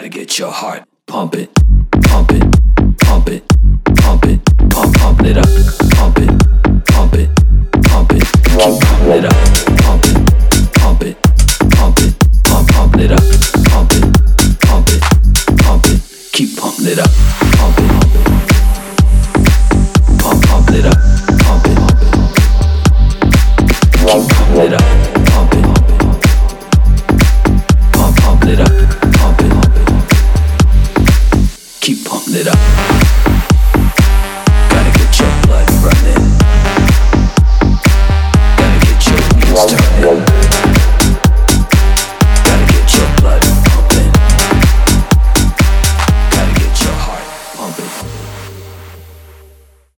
gotta get your heart pumping, pumping, pumping, pumping, pump it up, pump it, pump it, pump it, keep pumping it up.